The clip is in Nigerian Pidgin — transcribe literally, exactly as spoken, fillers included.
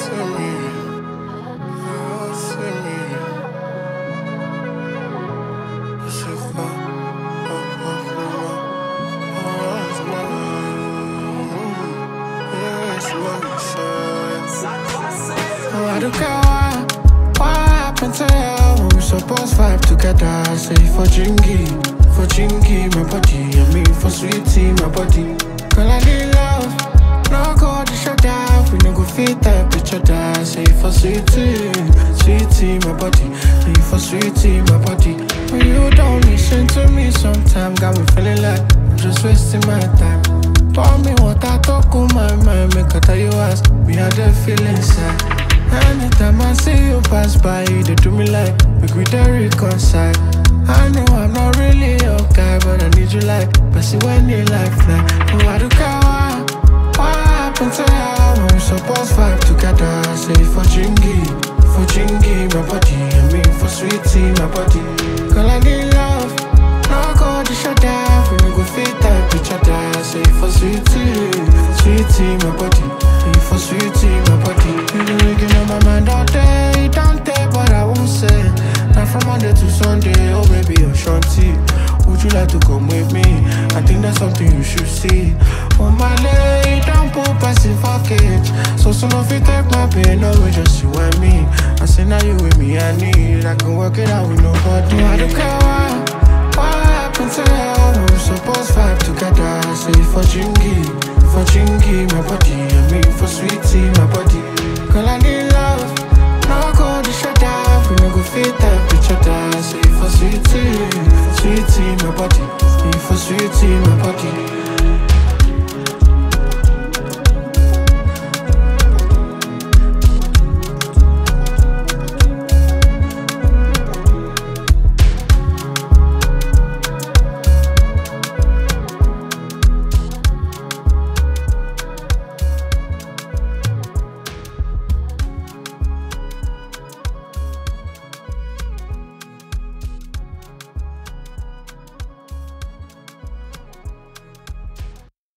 I don't care why, what happened to you when we supposed vibe together. Say for Jingy, for Jingy, my body. I mean for sweetie, my body. Girl, I need love, no go to shut down. We no go fit up each other. Say for sweetie, sweetie, my body. Say for sweetie, my body. When you don't listen to me sometimes, got me feeling like I'm just wasting my time. Pour me water, talk on my mind, make I tell you ask me how they feel inside. Anytime I see you pass by, they do me like make we dey reconcile. I know I'm not really your guy, but I need you like Bessie when you like fly. Oh, I don't care why, what happened to you when we supposed vibe together. Say for Jingy, for Jingy, my body. I mean for sweetie, my body. Girl, I need love, no go to shut down. We no go fit up each other. Say for sweetie, sweetie, my body. Say for sweetie, my body. You know you know my mind all day, don't take, but I won't say. Now from Monday to Sunday, oh baby, you're shanty. Would you like to come with me? I think that's something you should see. Oh my lady, don't put passive for cage. So soon if you take my pain, no way, just you and me. I say now you with me, I need. I can work it out with nobody. I don't care why, what happened to you when we supposed vibe together. Say for Jingy, for Jingy, my body. I mean for sweetie, my body. Girl, I need love, no go to shut down. We no go fit up each other. Say for sweetie, sweetie, my body. Say for sweetie, my body.